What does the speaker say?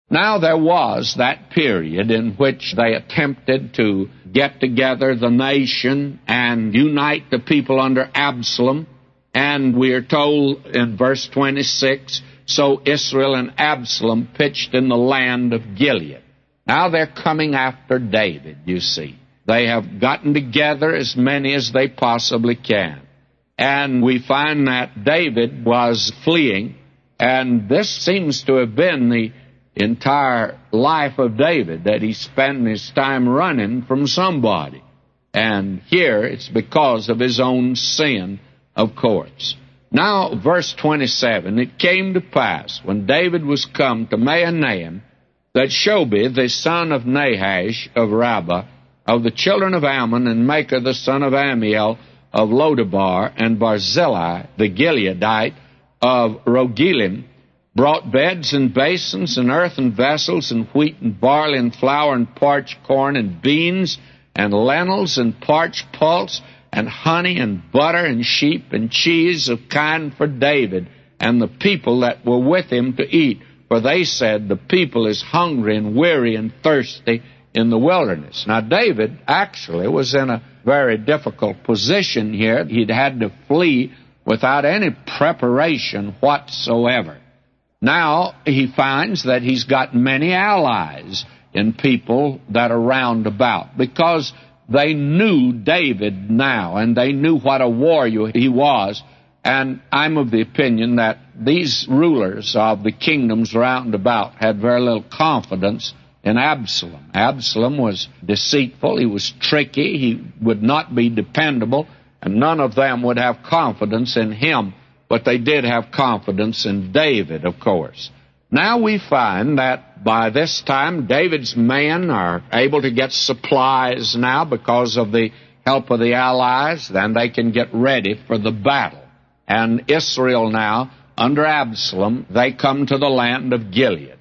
Now there was that period in which they attempted to get together the nation and unite the people under Absalom. And we are told in verse 26, so Israel and Absalom pitched in the land of Gilead. Now they're coming after David, you see. They have gotten together as many as they possibly can. And we find that David was fleeing, and this seems to have been the entire life of David, that he spent his time running from somebody. And here it's because of his own sin, of course. Now, verse 27, it came to pass, when David was come to Mahanaim, that Shobi, the son of Nahash of Rabbah, of the children of Ammon, and Makah, the son of Amiel, of Lodabar, and Barzillai, the Gileadite, of Rogelim, brought beds and basins and earthen vessels and wheat and barley and flour and parched corn and beans and lentils and parched pulse and honey and butter and sheep and cheese of kind for David and the people that were with him to eat. For they said, the people is hungry and weary and thirsty in the wilderness. Now David actually was in a very difficult position here. He'd had to flee without any preparation whatsoever. Now he finds that he's got many allies in people that are round about, because they knew David now, and they knew what a warrior he was. And I'm of the opinion that these rulers of the kingdoms round about had very little confidence in Absalom. Absalom was deceitful, he was tricky, he would not be dependable, and none of them would have confidence in him. But they did have confidence in David, of course. Now we find that by this time, David's men are able to get supplies now because of the help of the allies. Then they can get ready for the battle. And Israel now, under Absalom, they come to the land of Gilead.